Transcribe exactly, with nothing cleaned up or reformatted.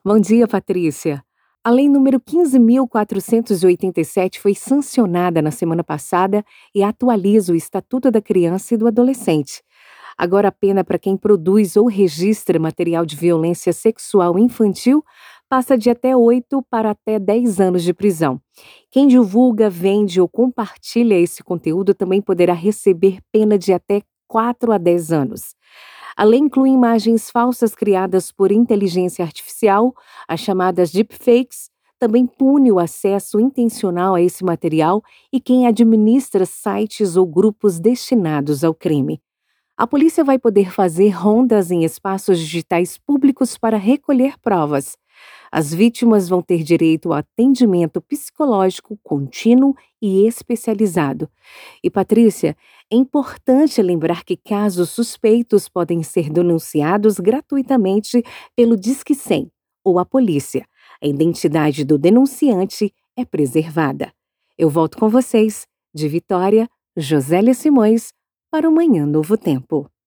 Bom dia, Patrícia. A lei número quinze mil quatrocentos e oitenta e sete foi sancionada na semana passada e atualiza o Estatuto da Criança e do Adolescente. Agora, a pena para quem produz ou registra material de violência sexual infantil passa de até oito para até dez anos de prisão. Quem divulga, vende ou compartilha esse conteúdo também poderá receber pena de até quatro a dez anos. A lei inclui imagens falsas criadas por inteligência artificial, as chamadas deepfakes, também pune o acesso intencional a esse material e quem administra sites ou grupos destinados ao crime. A polícia vai poder fazer rondas em espaços digitais públicos para recolher provas. As vítimas vão ter direito a atendimento psicológico contínuo e especializado. E, Patrícia, é importante lembrar que casos suspeitos podem ser denunciados gratuitamente pelo Disque cem ou a polícia. A identidade do denunciante é preservada. Eu volto com vocês, de Vitória, Josélia Simões, para o Manhã Novo Tempo.